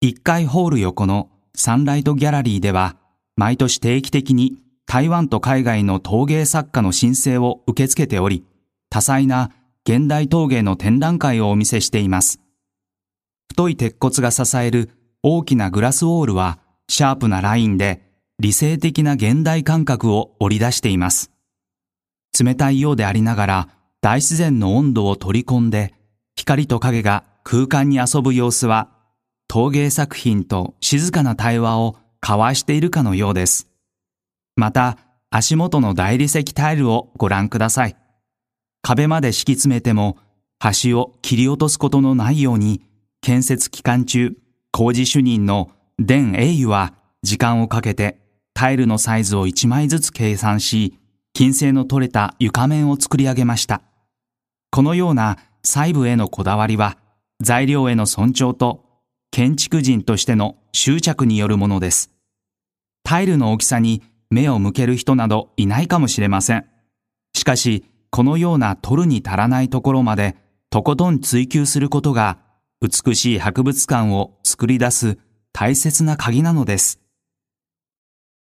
1階ホール横のサンライトギャラリーでは、毎年定期的に台湾と海外の陶芸作家の申請を受け付けており、多彩な現代陶芸の展覧会をお見せしています。太い鉄骨が支える大きなグラスウォールは、シャープなラインで理性的な現代感覚を織り出しています。冷たいようでありながら、大自然の温度を取り込んで、光と影が空間に遊ぶ様子は、陶芸作品と静かな対話を交わしているかのようです。また、足元の大理石タイルをご覧ください。壁まで敷き詰めても、端を切り落とすことのないように、建設期間中、工事主任の伝英雄は時間をかけてタイルのサイズを1枚ずつ計算し、均整の取れた床面を作り上げました。このような細部へのこだわりは、材料への尊重と建築人としての執着によるものです。タイルの大きさに目を向ける人などいないかもしれません。しかし、このような取るに足らないところまでとことん追求することが、美しい博物館を作り出す大切な鍵なのです。